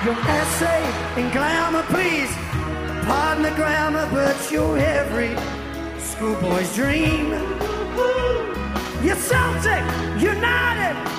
Your essay in glamour, please. Pardon the grammar, but you're every schoolboy's dream. You're Celtic, United,